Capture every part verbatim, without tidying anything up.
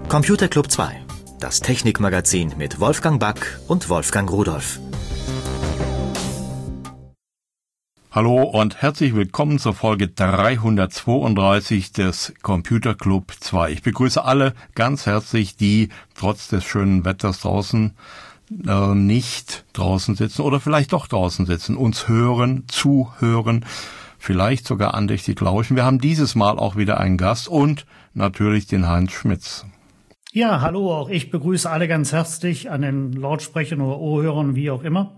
Computer Club zwei, das Technikmagazin mit Wolfgang Back und Wolfgang Rudolph. Hallo und herzlich willkommen zur Folge dreihundertzweiunddreißig des Computer Club zwei. Ich begrüße alle ganz herzlich, die trotz des schönen Wetters draußen äh, nicht draußen sitzen oder vielleicht doch draußen sitzen, uns hören, zuhören, vielleicht sogar andächtig lauschen. Wir haben dieses Mal auch wieder einen Gast und natürlich den Heinz Schmitz. Ja, hallo, auch ich begrüße alle ganz herzlich an den Lautsprechern oder Ohrhörern, wie auch immer.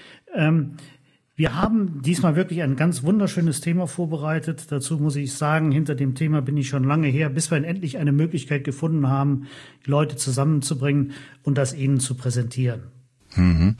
Ähm, Wir haben diesmal wirklich ein ganz wunderschönes Thema vorbereitet. Dazu muss ich sagen, hinter dem Thema bin ich schon lange her, bis wir endlich eine Möglichkeit gefunden haben, die Leute zusammenzubringen und das ihnen zu präsentieren. Mhm.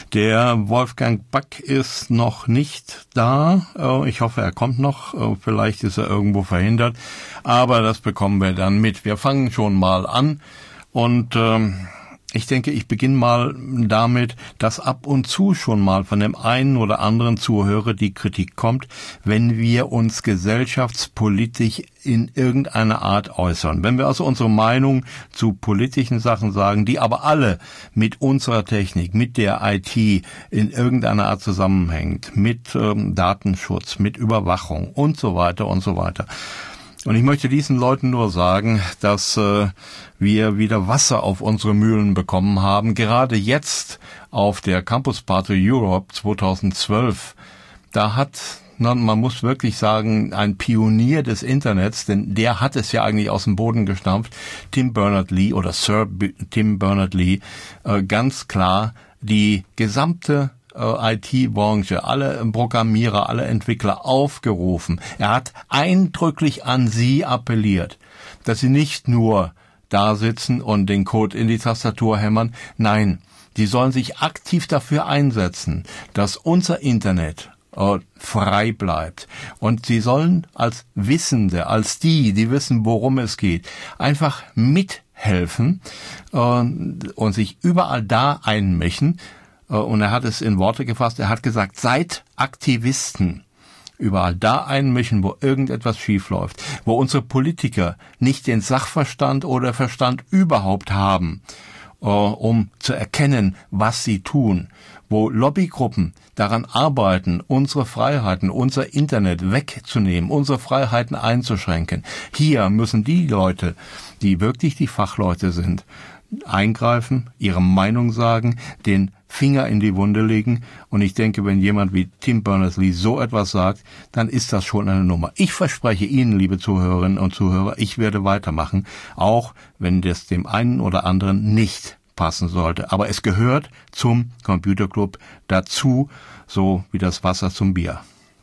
Der Wolfgang Back ist noch nicht da. Ich hoffe, er kommt noch. Vielleicht ist er irgendwo verhindert. Aber das bekommen wir dann mit. Wir fangen schon mal an und ähm, ich denke, ich beginne mal damit, dass ab und zu schon mal von dem einen oder anderen Zuhörer die Kritik kommt, wenn wir uns gesellschaftspolitisch in irgendeiner Art äußern. Wenn wir also unsere Meinung zu politischen Sachen sagen, die aber alle mit unserer Technik, mit der I T in irgendeiner Art zusammenhängt, mit ähm, Datenschutz, mit Überwachung und so weiter und so weiter. Und ich möchte diesen Leuten nur sagen, dass äh, wir wieder Wasser auf unsere Mühlen bekommen haben. Gerade jetzt auf der Campus Party Europe zweitausendzwölf, da hat, na, man muss wirklich sagen, ein Pionier des Internets, denn der hat es ja eigentlich aus dem Boden gestampft, Tim Berners-Lee oder Sir B- Tim Berners-Lee, äh, ganz klar die gesamte I T-Branche, alle Programmierer, alle Entwickler aufgerufen. Er hat eindrücklich an sie appelliert, dass sie nicht nur da sitzen und den Code in die Tastatur hämmern. Nein, die sollen sich aktiv dafür einsetzen, dass unser Internet äh, frei bleibt. Und sie sollen als Wissende, als die, die wissen, worum es geht, einfach mithelfen äh, und sich überall da einmischen. Und er hat es in Worte gefasst, er hat gesagt, seid Aktivisten. Überall da einmischen, wo irgendetwas schiefläuft, wo unsere Politiker nicht den Sachverstand oder Verstand überhaupt haben, um zu erkennen, was sie tun, wo Lobbygruppen daran arbeiten, unsere Freiheiten, unser Internet wegzunehmen, unsere Freiheiten einzuschränken. Hier müssen die Leute, die wirklich die Fachleute sind, eingreifen, ihre Meinung sagen, den Finger in die Wunde legen. Und ich denke, wenn jemand wie Tim Berners-Lee so etwas sagt, dann ist das schon eine Nummer. Ich verspreche Ihnen, liebe Zuhörerinnen und Zuhörer, ich werde weitermachen, auch wenn das dem einen oder anderen nicht passen sollte. Aber es gehört zum Computerclub dazu, so wie das Wasser zum Bier.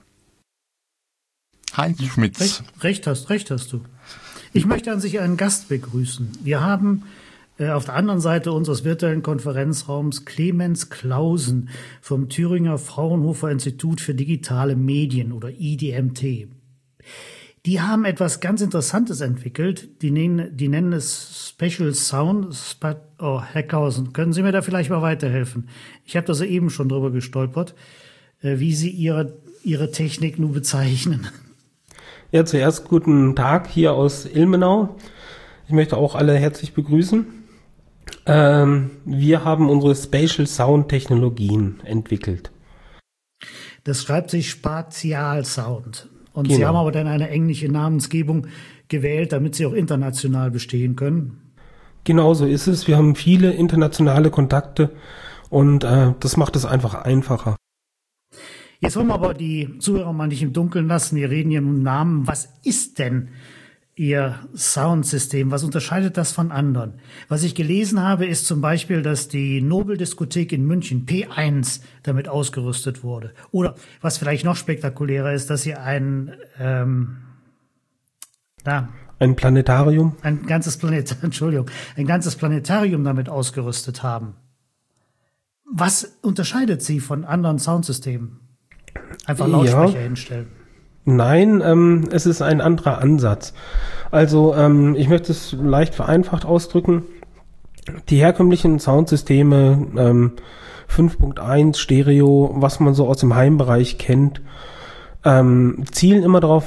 Heinz Schmitz. Recht, recht hast, recht hast du. Ich möchte an sich einen Gast begrüßen. Wir haben auf der anderen Seite unseres virtuellen Konferenzraums Clemens Clausen vom Thüringer Fraunhofer Institut für digitale Medien oder I D M T. Die haben etwas ganz Interessantes entwickelt. Die nennen, die nennen es Special Sound. Oh, Herr Clausen, können Sie mir da vielleicht mal weiterhelfen? Ich habe da soeben schon drüber gestolpert, wie Sie Ihre, Ihre Technik nun bezeichnen. Ja, zuerst guten Tag hier aus Ilmenau. Ich möchte auch alle herzlich begrüßen. Ähm, wir haben unsere Spatial Sound Technologien entwickelt. Das schreibt sich Spatial Sound. Und Genau. Sie haben aber dann eine englische Namensgebung gewählt, damit Sie auch international bestehen können. Genau so ist es. Wir haben viele internationale Kontakte und äh, das macht es einfach einfacher. Jetzt wollen wir aber die Zuhörer mal nicht im Dunkeln lassen. Wir reden hier im Namen. Was ist denn Ihr Soundsystem? Was unterscheidet das von anderen? Was ich gelesen habe, ist zum Beispiel, dass die Nobeldiskothek in München P eins damit ausgerüstet wurde. Oder was vielleicht noch spektakulärer ist, dass sie ein ähm, da, Ein Planetarium? ein ganzes Planet, Entschuldigung, ein ganzes Planetarium damit ausgerüstet haben. Was unterscheidet sie von anderen Soundsystemen? Einfach Lautsprecher Ja. hinstellen. Nein, ähm, es ist ein anderer Ansatz. Also ähm, ich möchte es leicht vereinfacht ausdrücken. Die herkömmlichen Soundsysteme, ähm, fünf Punkt eins Stereo, was man so aus dem Heimbereich kennt, ähm, zielen immer darauf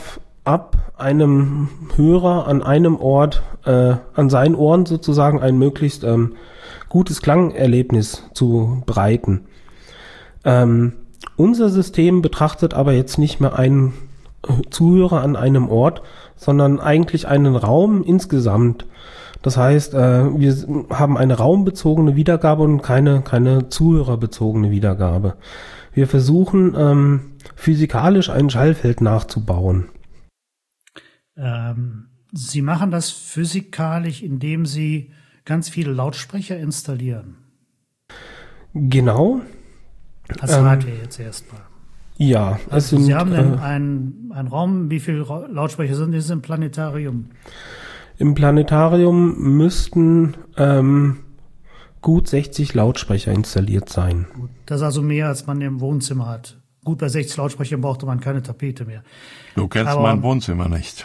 ab, einem Hörer an einem Ort, äh, an seinen Ohren sozusagen ein möglichst ähm, gutes Klangerlebnis zu bereiten. Ähm, unser System betrachtet aber jetzt nicht mehr einen Zuhörer an einem Ort, sondern eigentlich einen Raum insgesamt. Das heißt, äh, wir haben eine raumbezogene Wiedergabe und keine, keine zuhörerbezogene Wiedergabe. Wir versuchen ähm, physikalisch ein Schallfeld nachzubauen. Ähm, Sie machen das physikalisch, indem Sie ganz viele Lautsprecher installieren. Genau. Das ähm, wir jetzt erstmal. Ja. Also sind, Sie haben denn äh, einen, einen Raum, wie viele Lautsprecher sind das im Planetarium? Im Planetarium müssten ähm, gut sechzig Lautsprecher installiert sein. Gut. Das ist also mehr, als man im Wohnzimmer hat. Gut, bei sechzig Lautsprechern brauchte man keine Tapete mehr. Du kennst Aber, mein Wohnzimmer nicht.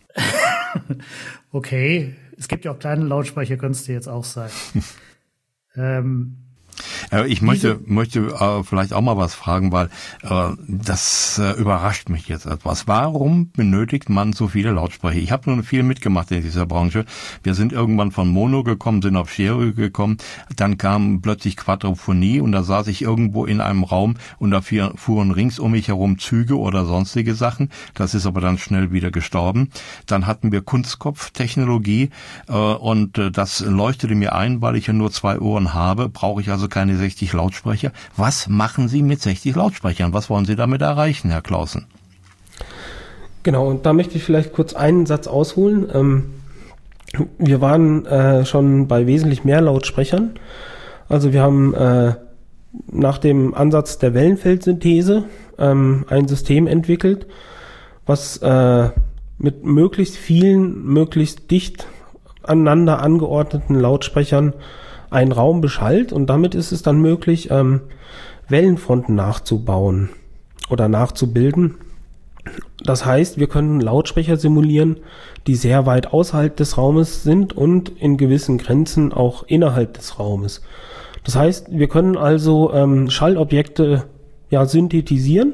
Okay, es gibt ja auch kleine Lautsprecher, könntest du jetzt auch sein. ähm, Ich möchte, möchte äh, vielleicht auch mal was fragen, weil äh, das äh, überrascht mich jetzt etwas. Warum benötigt man so viele Lautsprecher? Ich habe nun viel mitgemacht in dieser Branche. Wir sind irgendwann von Mono gekommen, sind auf Stereo gekommen. Dann kam plötzlich Quadrophonie und da saß ich irgendwo in einem Raum und da fuhren rings um mich herum Züge oder sonstige Sachen. Das ist aber dann schnell wieder gestorben. Dann hatten wir Kunstkopftechnologie äh, und äh, das leuchtete mir ein, weil ich ja nur zwei Ohren habe, brauche ich also keine sechzig Lautsprecher. Was machen Sie mit sechzig Lautsprechern? Was wollen Sie damit erreichen, Herr Clausen? Genau, und da möchte ich vielleicht kurz einen Satz ausholen. Ähm, wir waren äh, schon bei wesentlich mehr Lautsprechern. Also wir haben äh, nach dem Ansatz der Wellenfeldsynthese ähm, ein System entwickelt, was äh, mit möglichst vielen, möglichst dicht aneinander angeordneten Lautsprechern einen Raum beschallt, und damit ist es dann möglich, ähm, Wellenfronten nachzubauen oder nachzubilden. Das heißt, wir können Lautsprecher simulieren, die sehr weit außerhalb des Raumes sind und in gewissen Grenzen auch innerhalb des Raumes. Das heißt, wir können also ähm, Schallobjekte ja synthetisieren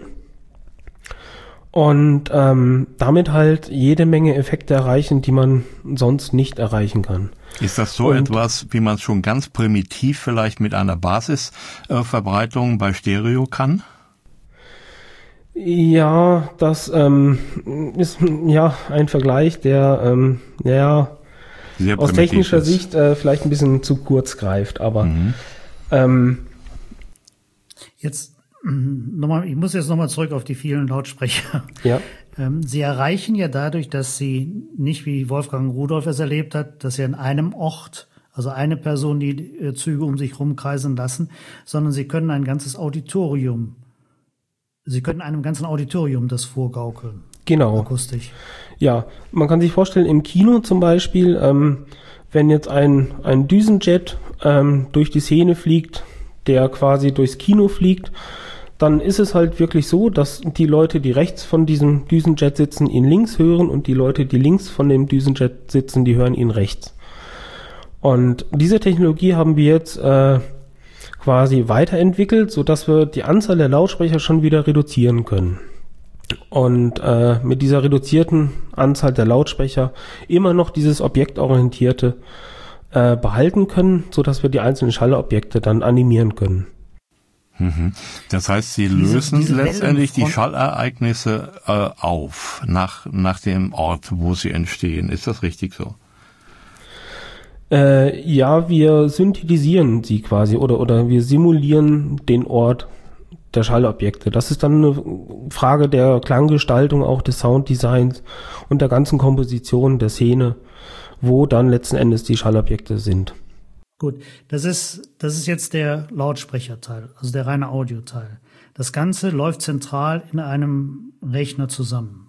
und ähm, damit halt jede Menge Effekte erreichen, die man sonst nicht erreichen kann. Ist das so und etwas, wie man es schon ganz primitiv vielleicht mit einer Basisverbreitung äh, bei Stereo kann? Ja, das ähm, ist ja ein Vergleich, der ähm, ja Sehr aus technischer ist. Sicht äh, vielleicht ein bisschen zu kurz greift, aber mhm. ähm, jetzt nochmal, ich muss jetzt nochmal zurück auf die vielen Lautsprecher. Ja. Sie erreichen ja dadurch, dass Sie nicht, wie Wolfgang Rudolph es erlebt hat, dass Sie an einem Ort, also eine Person, die Züge um sich rumkreisen lassen, sondern Sie können ein ganzes Auditorium, Sie können einem ganzen Auditorium das vorgaukeln. Genau. Akustisch. Ja, man kann sich vorstellen, im Kino zum Beispiel, ähm, wenn jetzt ein, ein Düsenjet ähm, durch die Szene fliegt, der quasi durchs Kino fliegt, dann ist es halt wirklich so, dass die Leute, die rechts von diesem Düsenjet sitzen, ihn links hören, und die Leute, die links von dem Düsenjet sitzen, die hören ihn rechts. Und diese Technologie haben wir jetzt äh, quasi weiterentwickelt, sodass wir die Anzahl der Lautsprecher schon wieder reduzieren können. Und äh, mit dieser reduzierten Anzahl der Lautsprecher immer noch dieses objektorientierte äh, behalten können, sodass wir die einzelnen Schallobjekte dann animieren können. Das heißt, Sie lösen diese, diese letztendlich die Schallereignisse äh, auf nach nach dem Ort, wo sie entstehen. Ist das richtig so? Äh, ja, wir synthetisieren sie quasi oder oder wir simulieren den Ort der Schallobjekte. Das ist dann eine Frage der Klanggestaltung, auch des Sounddesigns und der ganzen Komposition der Szene, wo dann letzten Endes die Schallobjekte sind. Gut, das ist, das ist jetzt der Lautsprecherteil, also der reine Audioteil. Das Ganze läuft zentral in einem Rechner zusammen.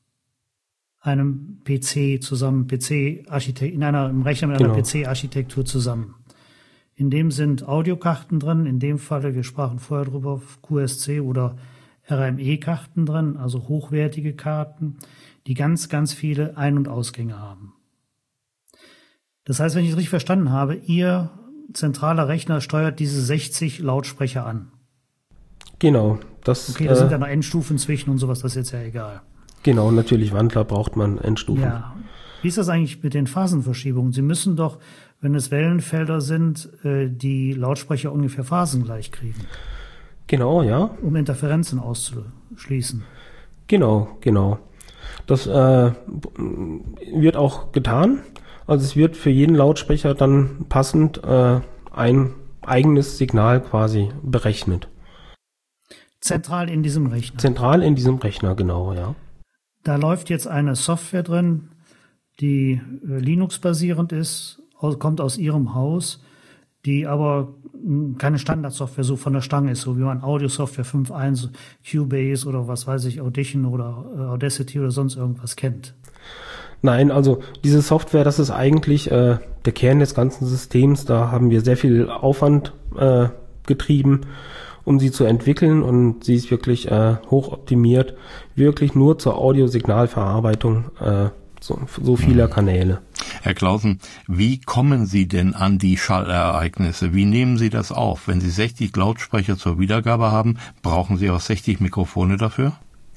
Einem P C zusammen, P C-Architekt, in einer, im Rechner mit einer genau. P C-Architektur zusammen. In dem sind Audiokarten drin, in dem Falle, wir sprachen vorher drüber, Q S C oder R M E-Karten drin, also hochwertige Karten, die ganz, ganz viele Ein- und Ausgänge haben. Das heißt, wenn ich es richtig verstanden habe, Ihr zentraler Rechner steuert diese sechzig Lautsprecher an. Genau. Das, okay, da äh, sind ja noch Endstufen zwischen und sowas, das ist jetzt ja egal. Genau, natürlich Wandler braucht man Endstufen. Ja. Wie ist das eigentlich mit den Phasenverschiebungen? Sie müssen doch, wenn es Wellenfelder sind, die Lautsprecher ungefähr phasengleich kriegen. Genau, ja. Um Interferenzen auszuschließen. Genau, genau. Das äh, wird auch getan. Also es wird für jeden Lautsprecher dann passend äh, ein eigenes Signal quasi berechnet. Zentral in diesem Rechner? Zentral in diesem Rechner, genau, ja. Da läuft jetzt eine Software drin, die äh, Linux-basierend ist, aus, kommt aus Ihrem Haus, die aber mh, keine Standardsoftware so von der Stange ist, so wie man Audio-Software fünf Punkt eins, Cubase oder was weiß ich, Audition oder äh, Audacity oder sonst irgendwas kennt. Nein, also diese Software, das ist eigentlich äh, der Kern des ganzen Systems. Da haben wir sehr viel Aufwand äh, getrieben, um sie zu entwickeln, und sie ist wirklich äh, hoch optimiert, wirklich nur zur Audiosignalverarbeitung äh, so, so vieler Kanäle. Herr Clausen, wie kommen Sie denn an die Schallereignisse? Wie nehmen Sie das auf? Wenn Sie sechzig Lautsprecher zur Wiedergabe haben, brauchen Sie auch sechzig Mikrofone dafür?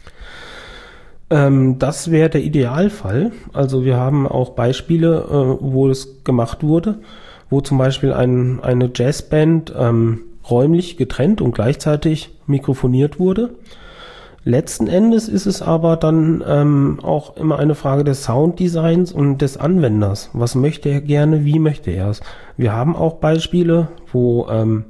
Ähm, das wäre der Idealfall. Also wir haben auch Beispiele, äh, wo es gemacht wurde, wo zum Beispiel ein, eine Jazzband ähm, räumlich getrennt und gleichzeitig mikrofoniert wurde. Letzten Endes ist es aber dann ähm, auch immer eine Frage des Sounddesigns und des Anwenders. Was möchte er gerne, wie möchte er es? Wir haben auch Beispiele, wo ähm,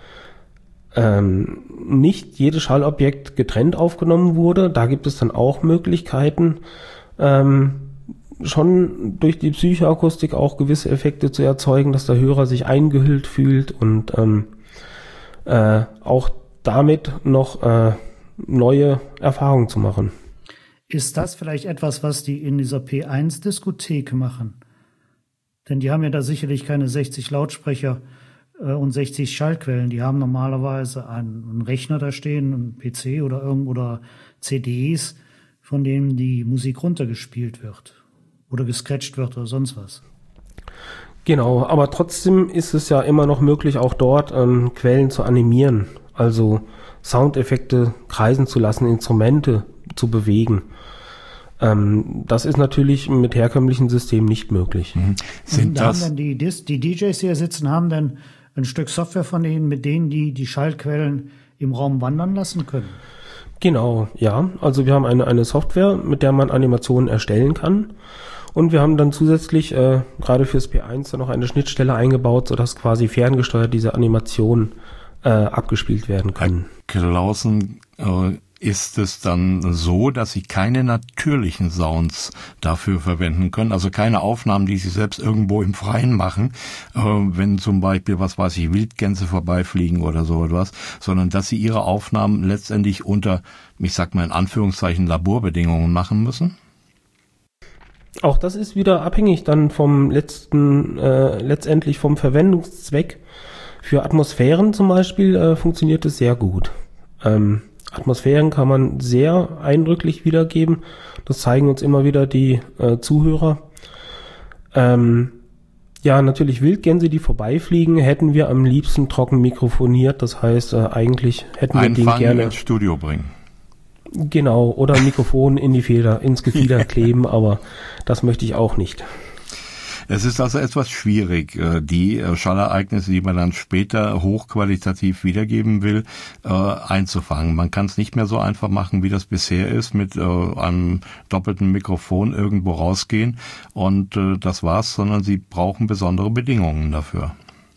ähm, nicht jedes Schallobjekt getrennt aufgenommen wurde. Da gibt es dann auch Möglichkeiten, ähm, schon durch die Psychoakustik auch gewisse Effekte zu erzeugen, dass der Hörer sich eingehüllt fühlt und ähm, äh, auch damit noch äh, neue Erfahrungen zu machen. Ist das vielleicht etwas, was die in dieser P eins Diskothek machen? Denn die haben ja da sicherlich keine sechzig Lautsprecher äh, und sechzig Schallquellen. Die haben normalerweise einen, einen Rechner da stehen, einen P C oder irgend oder C Ds, von denen die Musik runtergespielt wird oder gescratcht wird oder sonst was. Genau, aber trotzdem ist es ja immer noch möglich, auch dort ähm, Quellen zu animieren. Also Soundeffekte kreisen zu lassen, Instrumente zu bewegen. Ähm, das ist natürlich mit herkömmlichen Systemen nicht möglich. Mhm. Sind da das haben dann die, die D Js, die hier sitzen, haben dann ein Stück Software von denen, mit denen die die Schallquellen im Raum wandern lassen können? Genau, ja. Also wir haben eine, eine Software, mit der man Animationen erstellen kann. Und wir haben dann zusätzlich äh, gerade fürs P eins dann noch eine Schnittstelle eingebaut, sodass quasi ferngesteuert diese Animationen äh, abgespielt werden können. Herr Clausen, äh, ist es dann so, dass Sie keine natürlichen Sounds dafür verwenden können? Also keine Aufnahmen, die Sie selbst irgendwo im Freien machen, äh, wenn zum Beispiel, was weiß ich, Wildgänse vorbeifliegen oder so etwas, sondern dass Sie Ihre Aufnahmen letztendlich unter, ich sag mal in Anführungszeichen, Laborbedingungen machen müssen? Auch das ist wieder abhängig dann vom letzten, äh, letztendlich vom Verwendungszweck. Für Atmosphären zum Beispiel äh, funktioniert es sehr gut. Ähm, Atmosphären kann man sehr eindrücklich wiedergeben. Das zeigen uns immer wieder die äh, Zuhörer. Ähm, ja, natürlich Wildgänse, die vorbeifliegen, hätten wir am liebsten trocken mikrofoniert. Das heißt, äh, eigentlich hätten wir den gerne ins Studio bringen. Genau, oder ein Mikrofon in die Feder, ins Gefieder kleben, aber das möchte ich auch nicht. Es ist also etwas schwierig, die Schallereignisse, die man dann später hochqualitativ wiedergeben will, einzufangen. Man kann es nicht mehr so einfach machen, wie das bisher ist, mit einem doppelten Mikrofon irgendwo rausgehen und das war's, sondern Sie brauchen besondere Bedingungen dafür.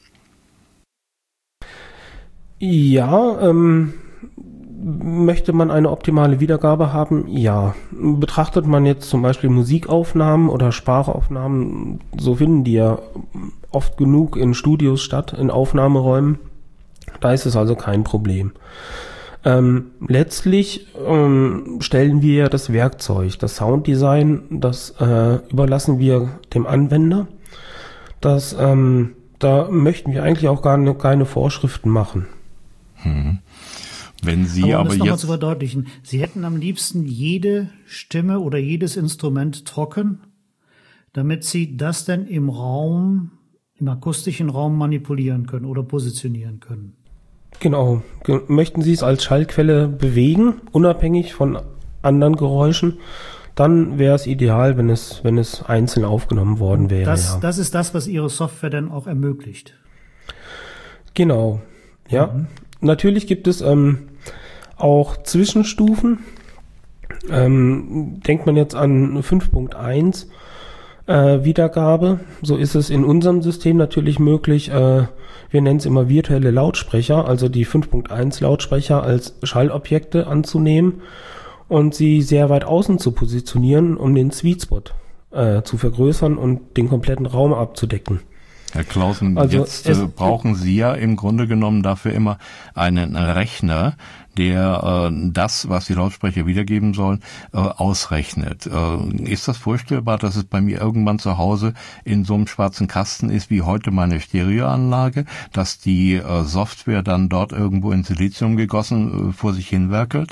Ja, ähm... möchte man eine optimale Wiedergabe haben? Ja. Betrachtet man jetzt zum Beispiel Musikaufnahmen oder Sprachaufnahmen, so finden die ja oft genug in Studios statt, in Aufnahmeräumen. Da ist es also kein Problem. Ähm, letztlich ähm, stellen wir ja das Werkzeug, das Sounddesign, das äh, überlassen wir dem Anwender. Das, ähm, da möchten wir eigentlich auch gar ne, keine Vorschriften machen. Hm. Wenn Sie aber, um aber das noch jetzt mal zu verdeutlichen, Sie hätten am liebsten jede Stimme oder jedes Instrument trocken, damit Sie das dann im Raum, im akustischen Raum manipulieren können oder positionieren können. Genau. Ge- möchten Sie es als Schallquelle bewegen, unabhängig von anderen Geräuschen, dann wäre es ideal, wenn es, wenn es einzeln aufgenommen worden wäre. Das, ja. das ist das, was Ihre Software dann auch ermöglicht. Genau, ja. Mhm. Natürlich gibt es ähm, auch Zwischenstufen. Ähm, denkt man jetzt an fünf Punkt eins äh, Wiedergabe, so ist es in unserem System natürlich möglich. Äh, wir nennen es immer virtuelle Lautsprecher, also die fünf Punkt eins Lautsprecher als Schallobjekte anzunehmen und sie sehr weit außen zu positionieren, um den Sweet Spot äh, zu vergrößern und den kompletten Raum abzudecken. Herr Clausen, also jetzt äh, brauchen Sie ja im Grunde genommen dafür immer einen Rechner, der äh, das, was die Lautsprecher wiedergeben sollen, äh, ausrechnet. Äh, ist das vorstellbar, dass es bei mir irgendwann zu Hause in so einem schwarzen Kasten ist, wie heute meine Stereoanlage, dass die äh, Software dann dort irgendwo in Silizium gegossen äh, vor sich hin werkelt?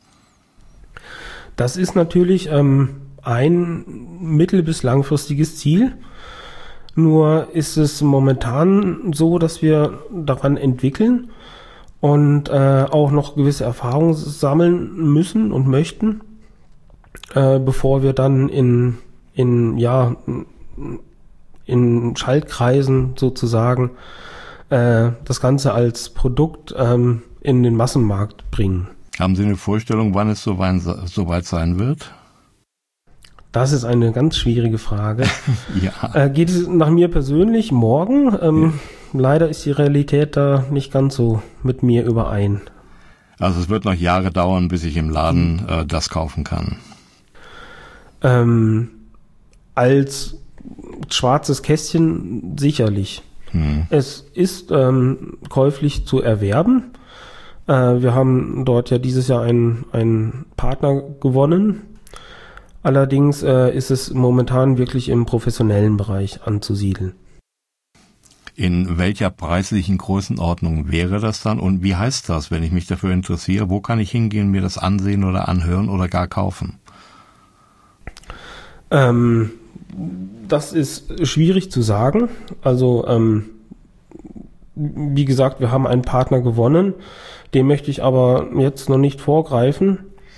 Das ist natürlich ähm, ein mittel- bis langfristiges Ziel. Nur ist es momentan so, dass wir daran entwickeln und äh, auch noch gewisse Erfahrungen sammeln müssen und möchten, äh, bevor wir dann in in ja in Schaltkreisen sozusagen äh, das Ganze als Produkt ähm, in den Massenmarkt bringen. Haben Sie eine Vorstellung, wann es soweit sein wird? Das ist eine ganz schwierige Frage. Ja. Äh, geht es nach mir persönlich morgen? Ähm, ja. Leider ist die Realität da nicht ganz so mit mir überein. Also es wird noch Jahre dauern, bis ich im Laden äh, das kaufen kann. Ähm, als schwarzes Kästchen sicherlich. Hm. Es ist ähm, käuflich zu erwerben. Äh, wir haben dort ja dieses Jahr einen, einen Partner gewonnen. Allerdings äh, ist es momentan wirklich im professionellen Bereich anzusiedeln. In welcher preislichen Größenordnung wäre das dann und wie heißt das, wenn ich mich dafür interessiere? Wo kann ich hingehen, mir das ansehen oder anhören oder gar kaufen? Ähm, das ist schwierig zu sagen. Also ähm, wie gesagt, wir haben einen Partner gewonnen. Dem möchte ich aber jetzt noch nicht vorgreifen.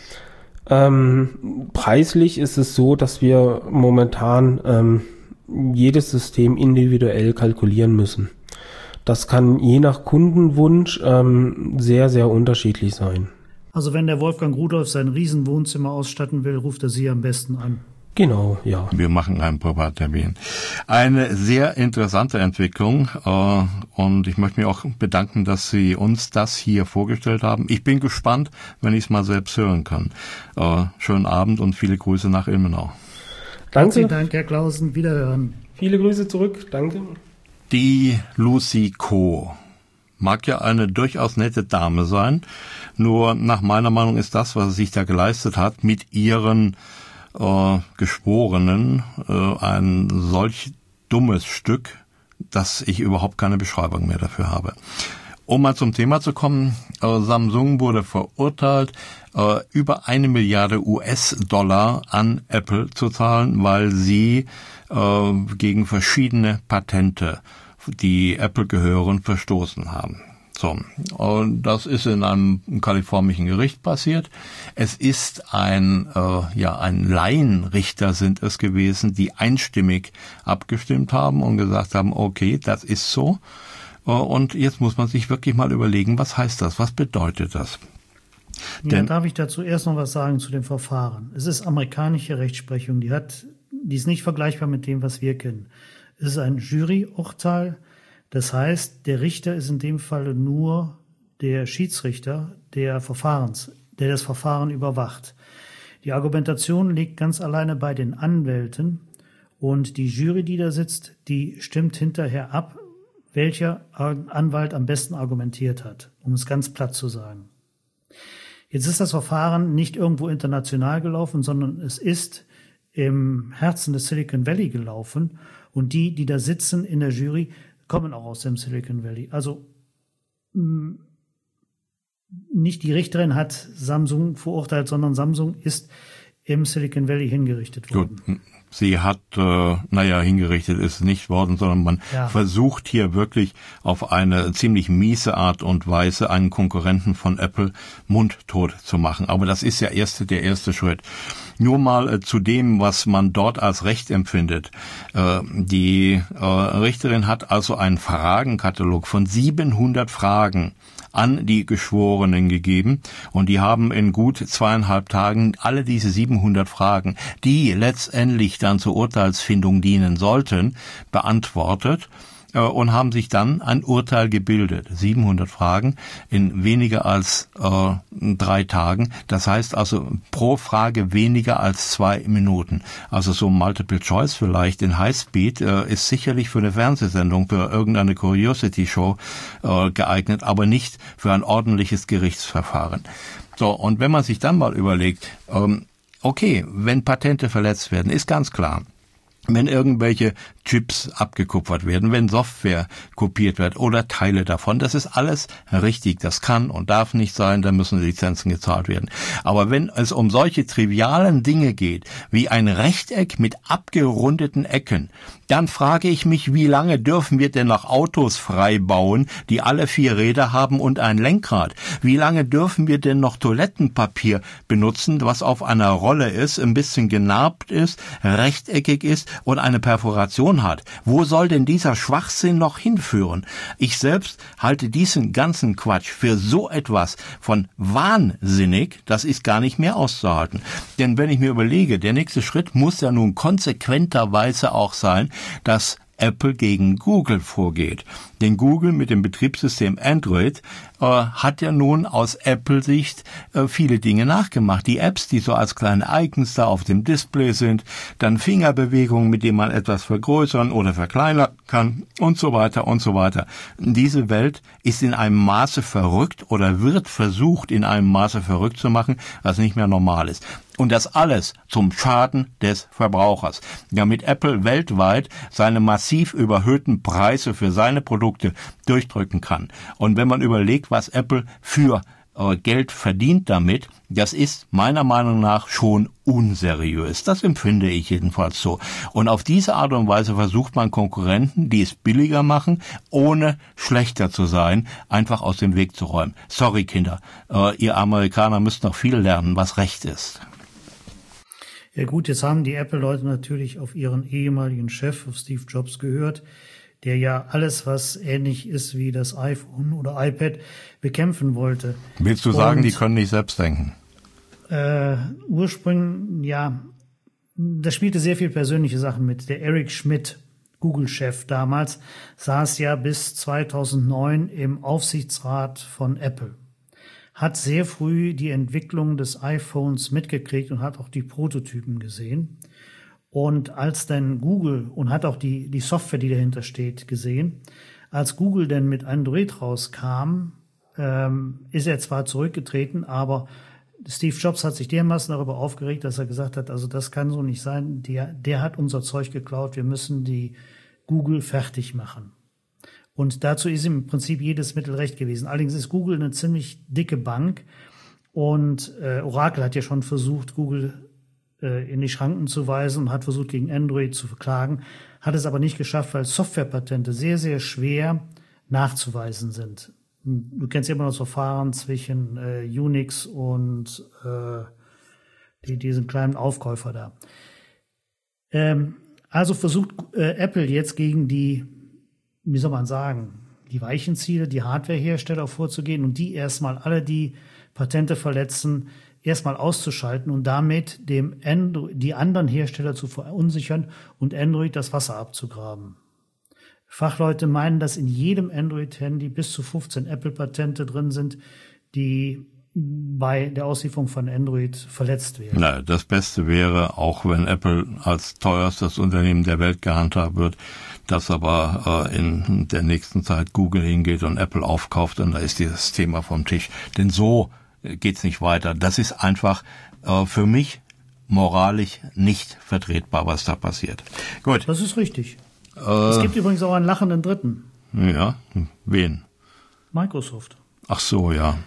Ähm, preislich ist es so, dass wir momentan ähm, jedes System individuell kalkulieren müssen. Das kann je nach Kundenwunsch ähm, sehr, sehr unterschiedlich sein. Also wenn der Wolfgang Rudolf sein Riesenwohnzimmer ausstatten will, ruft er Sie am besten an. Genau, ja. Wir machen einen Privattermin. Eine sehr interessante Entwicklung äh, und ich möchte mich auch bedanken, dass Sie uns das hier vorgestellt haben. Ich bin gespannt, wenn ich es mal selbst hören kann. Äh, schönen Abend und viele Grüße nach Ilmenau. Danke. Herzlichen Dank, Herr Clausen. Wiederhören. Viele Grüße zurück. Danke. Die Lucy Co. mag ja eine durchaus nette Dame sein, nur nach meiner Meinung ist das, was sie sich da geleistet hat, mit ihren Äh, Geschworenen äh, ein solch dummes Stück, dass ich überhaupt keine Beschreibung mehr dafür habe. Um mal zum Thema zu kommen, äh, Samsung wurde verurteilt, äh, über eine Milliarde U S-Dollar an Apple zu zahlen, weil sie äh, gegen verschiedene Patente, die Apple gehören, verstoßen haben. So, und das ist in einem kalifornischen Gericht passiert. Es ist ein, äh, ja, ein Laienrichter sind es gewesen, die einstimmig abgestimmt haben und gesagt haben, okay, das ist so. Und jetzt muss man sich wirklich mal überlegen, was heißt das? Was bedeutet das? Ja, Denn, darf ich dazu erst noch was sagen zu dem Verfahren? Es ist amerikanische Rechtsprechung, die hat, die ist nicht vergleichbar mit dem, was wir kennen. Es ist ein Juryurteil. Das heißt, der Richter ist in dem Falle nur der Schiedsrichter der Verfahrens, der das Verfahren überwacht. Die Argumentation liegt ganz alleine bei den Anwälten und die Jury, die da sitzt, die stimmt hinterher ab, welcher Anwalt am besten argumentiert hat, um es ganz platt zu sagen. Jetzt ist das Verfahren nicht irgendwo international gelaufen, sondern es ist im Herzen des Silicon Valley gelaufen und die, die da sitzen in der Jury, kommen auch aus dem Silicon Valley. Also mh, nicht die Richterin hat Samsung verurteilt, sondern Samsung ist im Silicon Valley hingerichtet worden. Gut. Sie hat, äh, naja, hingerichtet ist nicht worden, sondern man ja. versucht hier wirklich auf eine ziemlich miese Art und Weise einen Konkurrenten von Apple mundtot zu machen. Aber das ist ja erst der erste Schritt. Nur mal äh, zu dem, was man dort als Recht empfindet. Äh, die äh, Richterin hat also einen Fragenkatalog von siebenhundert Fragen an die Geschworenen gegeben und die haben in gut zweieinhalb Tagen alle diese siebenhundert Fragen, die letztendlich dann zur Urteilsfindung dienen sollten, beantwortet äh, und haben sich dann ein Urteil gebildet. siebenhundert Fragen in weniger als äh, drei Tagen. Das heißt also pro Frage weniger als zwei Minuten. Also so Multiple Choice vielleicht in Highspeed äh, ist sicherlich für eine Fernsehsendung, für irgendeine Curiosity-Show äh, geeignet, aber nicht für ein ordentliches Gerichtsverfahren. So, und wenn man sich dann mal überlegt, ähm, okay, wenn Patente verletzt werden, ist ganz klar, wenn irgendwelche Chips abgekupfert werden, wenn Software kopiert wird oder Teile davon, das ist alles richtig. Das kann und darf nicht sein, da müssen Lizenzen gezahlt werden. Aber wenn es um solche trivialen Dinge geht, wie ein Rechteck mit abgerundeten Ecken, dann frage ich mich, wie lange dürfen wir denn noch Autos frei bauen, die alle vier Räder haben und ein Lenkrad? Wie lange dürfen wir denn noch Toilettenpapier benutzen, was auf einer Rolle ist, ein bisschen genarbt ist, rechteckig ist und eine Perforation hat? Wo soll denn dieser Schwachsinn noch hinführen? Ich selbst halte diesen ganzen Quatsch für so etwas von wahnsinnig, das ist gar nicht mehr auszuhalten. Denn wenn ich mir überlege, der nächste Schritt muss ja nun konsequenterweise auch sein, dass Apple gegen Google vorgeht. Denn Google mit dem Betriebssystem Android äh, hat ja nun aus Apple-Sicht äh, viele Dinge nachgemacht. Die Apps, die so als kleine Icons da auf dem Display sind, dann Fingerbewegungen, mit denen man etwas vergrößern oder verkleinern kann und so weiter und so weiter. Diese Welt ist in einem Maße verrückt oder wird versucht, in einem Maße verrückt zu machen, was nicht mehr normal ist. Und das alles zum Schaden des Verbrauchers, damit Apple weltweit seine massiv überhöhten Preise für seine Produkte durchdrücken kann. Und wenn man überlegt, was Apple für äh, Geld verdient damit, das ist meiner Meinung nach schon unseriös. Das empfinde ich jedenfalls so. Und auf diese Art und Weise versucht man Konkurrenten, die es billiger machen, ohne schlechter zu sein, einfach aus dem Weg zu räumen. Sorry, Kinder, äh, ihr Amerikaner müsst noch viel lernen, was Recht ist. Ja gut, jetzt haben die Apple-Leute natürlich auf ihren ehemaligen Chef, auf Steve Jobs, gehört, der ja alles, was ähnlich ist wie das iPhone oder iPad, bekämpfen wollte. Willst du sagen, Und, die können nicht selbst denken? Äh, ursprünglich, ja, da spielte sehr viel persönliche Sachen mit. Der Eric Schmidt, Google-Chef damals, saß ja bis zweitausendneun im Aufsichtsrat von Apple. Hat sehr früh die Entwicklung des iPhones mitgekriegt und hat auch die Prototypen gesehen. Und als dann Google, und hat auch die, die Software, die dahinter steht, gesehen, als Google dann mit Android rauskam, ähm, ist er zwar zurückgetreten, aber Steve Jobs hat sich dermaßen darüber aufgeregt, dass er gesagt hat, also das kann so nicht sein, der, der hat unser Zeug geklaut, wir müssen die Google fertig machen. Und dazu ist im Prinzip jedes Mittel recht gewesen. Allerdings ist Google eine ziemlich dicke Bank und äh, Oracle hat ja schon versucht, Google äh, in die Schranken zu weisen und hat versucht, gegen Android zu verklagen, hat es aber nicht geschafft, weil Softwarepatente sehr, sehr schwer nachzuweisen sind. Du kennst ja immer das Verfahren zwischen äh, Unix und äh, die, diesen kleinen Aufkäufer da. Ähm, also versucht äh, Apple jetzt gegen die, wie soll man sagen, die Weichenziele, die Hardwarehersteller vorzugehen und die erstmal alle, die Patente verletzen, erstmal auszuschalten und damit dem Android, die anderen Hersteller zu verunsichern und Android das Wasser abzugraben. Fachleute meinen, dass in jedem Android-Handy bis zu fünfzehn Apple-Patente drin sind, die bei der Auslieferung von Android verletzt werden. Na, das Beste wäre, auch wenn Apple als teuerstes Unternehmen der Welt gehandhabt wird, dass aber äh, in der nächsten Zeit Google hingeht und Apple aufkauft und da ist dieses Thema vom Tisch. Denn so geht's nicht weiter. Das ist einfach äh, für mich moralisch nicht vertretbar, was da passiert. Gut. Das ist richtig. Äh, es gibt übrigens auch einen lachenden Dritten. Ja, wen? Microsoft. Ach so, ja.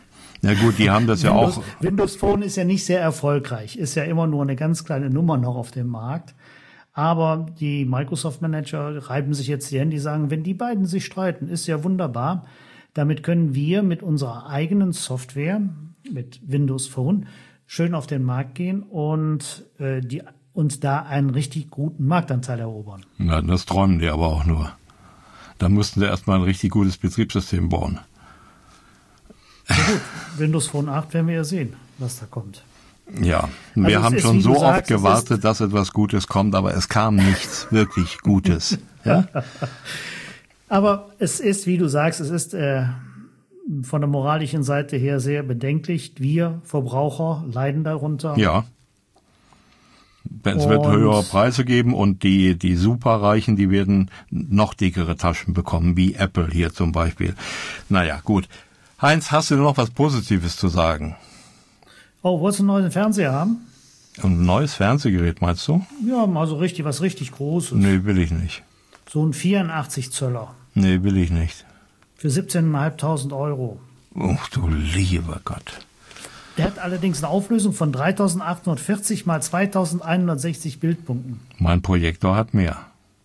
Ja gut, die haben das ja Windows, auch. Windows Phone ist ja nicht sehr erfolgreich, ist ja immer nur eine ganz kleine Nummer noch auf dem Markt. Aber die Microsoft-Manager reiben sich jetzt die Hände, die sagen, wenn die beiden sich streiten, ist ja wunderbar. Damit können wir mit unserer eigenen Software, mit Windows Phone, schön auf den Markt gehen und äh, die uns da einen richtig guten Marktanteil erobern. Na, das träumen die aber auch nur. Da mussten sie erstmal ein richtig gutes Betriebssystem bauen. Na gut, Windows Phone acht werden wir ja sehen, was da kommt. Ja, wir Also es haben ist, schon wie so du oft sagst, es gewartet, ist- dass etwas Gutes kommt, aber es kam nichts wirklich Gutes. Ja? Aber es ist, wie du sagst, es ist äh, von der moralischen Seite her sehr bedenklich. Wir Verbraucher leiden darunter. Ja. Es wird Und- höhere Preise geben und die, die Superreichen, die werden noch dickere Taschen bekommen, wie Apple hier zum Beispiel. Naja, gut. Heinz, hast du noch was Positives zu sagen? Oh, wolltest du einen neuen Fernseher haben? Ein neues Fernsehgerät, meinst du? Ja, also richtig, was richtig Großes. Nee, will ich nicht. So ein vierundachtzig Zöller Nee, will ich nicht. für siebzehntausendfünfhundert Euro. Oh, du lieber Gott. Der hat allerdings eine Auflösung von dreitausendachthundertvierzig mal zweitausendeinhundertsechzig Bildpunkten. Mein Projektor hat mehr.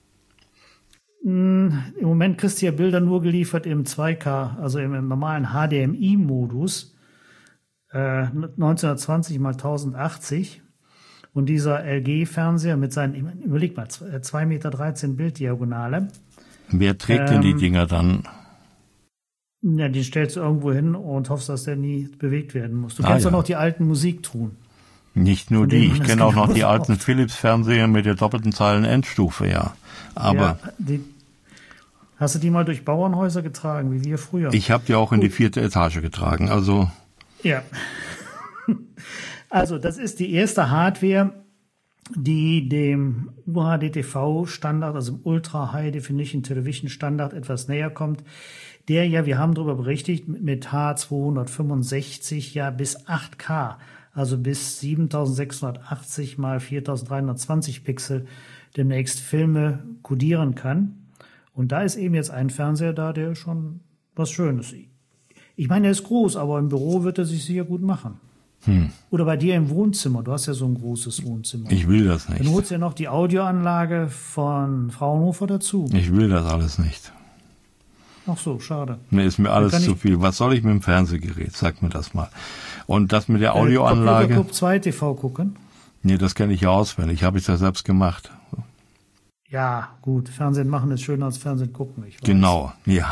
Im Moment kriegst du ja Bilder nur geliefert im zwei K, also im, im normalen H D M I-Modus, äh, neunzehnhundertzwanzig mal tausendachtzig. Und dieser L G-Fernseher mit seinen, überleg mal, zwei Meter dreizehn Bilddiagonale, Wer trägt denn die Ähm, Dinger dann? ja, den stellst du irgendwo hin und hoffst, dass der nie bewegt werden muss. Du Ah, kennst ja. doch noch die alten Musiktruhen. Nicht nur von die, denen ich man kenne das auch noch die genauso alten oft. Philips-Fernseher mit der doppelten Zeilen-Endstufe, ja. Aber Ja, die, hast du die mal durch Bauernhäuser getragen, wie wir früher? ich habe die auch in die vierte Etage getragen, also Ja. Also, das ist die erste Hardware, die dem U H D T V-Standard, also dem Ultra High Definition Television Standard etwas näher kommt, der ja, wir haben darüber berichtet, mit H zweihundertfünfundsechzig ja bis acht K, also bis siebentausendsechshundertachtzig mal viertausenddreihundertzwanzig Pixel demnächst Filme codieren kann. Und da ist eben jetzt ein Fernseher da, der schon was Schönes. Ich meine, er ist groß, aber im Büro wird er sich sicher gut machen. Oder bei dir im Wohnzimmer. Du hast ja so ein großes Wohnzimmer. ich will das Dann nicht. holst du ja noch die Audioanlage von Fraunhofer dazu. Ich will das alles nicht. Ach so, schade. Mir ist mir alles kann zu ich- viel. Was soll ich mit dem Fernsehgerät? Sag mir das mal. Und das mit der Äh, Audioanlage, Computer Club zwei T V gucken. nee, das kenne ich ja auswendig. Habe ich das selbst gemacht. Ja, gut. Fernsehen machen ist schöner als Fernsehen gucken. Ich weiß. Genau, ja.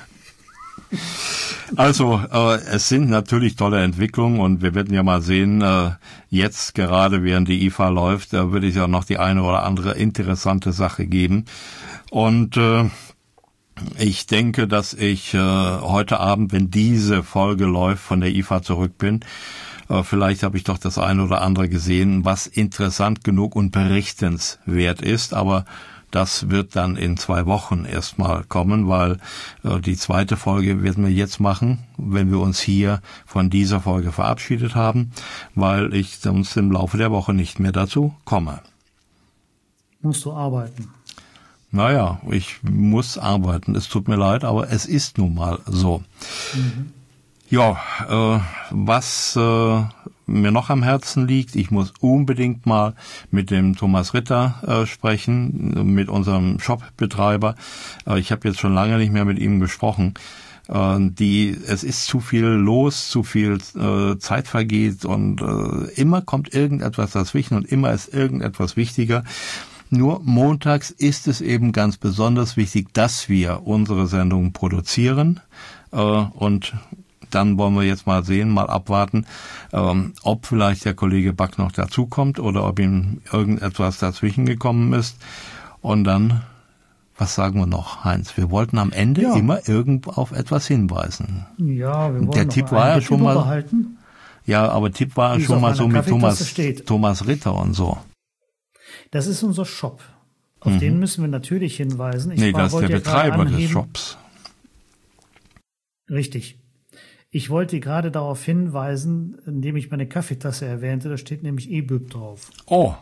Also, äh, es sind natürlich tolle Entwicklungen und wir werden ja mal sehen, äh, jetzt gerade während die I F A läuft, da würde es ja noch die eine oder andere interessante Sache geben. Und äh, ich denke, dass ich äh, heute Abend, wenn diese Folge läuft, von der I F A zurück bin. Äh, vielleicht habe ich doch das eine oder andere gesehen, was interessant genug und berichtenswert ist, aber das wird dann in zwei Wochen erstmal kommen, weil äh, die zweite Folge werden wir jetzt machen, wenn wir uns hier von dieser Folge verabschiedet haben, weil ich sonst im Laufe der Woche nicht mehr dazu komme. Musst du arbeiten. Naja, ich muss arbeiten, es tut mir leid, aber es ist nun mal so. Mhm. Ja, äh, was äh, mir noch am Herzen liegt, ich muss unbedingt mal mit dem Thomas Ritter äh, sprechen, mit unserem Shopbetreiber. Äh, ich habe jetzt schon lange nicht mehr mit ihm gesprochen. Äh, die, es ist zu viel los, zu viel äh, Zeit vergeht und äh, immer kommt irgendetwas dazwischen und immer ist irgendetwas wichtiger. Nur montags ist es eben ganz besonders wichtig, dass wir unsere Sendung produzieren äh, und dann wollen wir jetzt mal sehen, mal abwarten, ähm, ob vielleicht der Kollege Back noch dazukommt oder ob ihm irgendetwas dazwischen gekommen ist. Und dann, was sagen wir noch, Heinz? Wir wollten am Ende Ja. immer irgendwo auf etwas hinweisen. Ja, wir wollen Der noch Tipp mal war einen ja Tipp schon mal- behalten. Ja, aber Tipp war Wie es schon auf mal meiner so mit Kaffeetasse Thomas, steht. Thomas Ritter und so. Das ist unser Shop. Auf den müssen wir natürlich hinweisen. Ich Nee, war- das ist der wollte ja gerade Betreiber des anheben- Shops. Richtig. Ich wollte gerade darauf hinweisen, indem ich meine Kaffeetasse erwähnte, da steht nämlich E B U B drauf. Oh.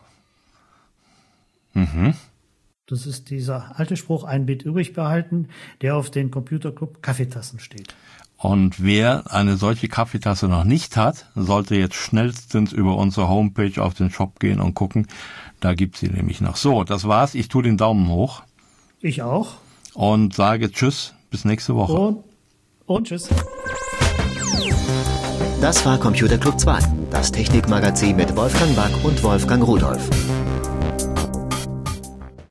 Mhm. Das ist dieser alte Spruch, ein Bit übrig behalten, der auf den Computer Club Kaffeetassen steht. Und wer eine solche Kaffeetasse noch nicht hat, sollte jetzt schnellstens über unsere Homepage auf den Shop gehen und gucken. Da gibt's sie nämlich noch. So, das war's. Ich tue den Daumen hoch. Ich auch. Und sage Tschüss, bis nächste Woche. Und, und Tschüss. Das war Computer Club zwei, das Technikmagazin mit Wolfgang Back und Wolfgang Rudolph.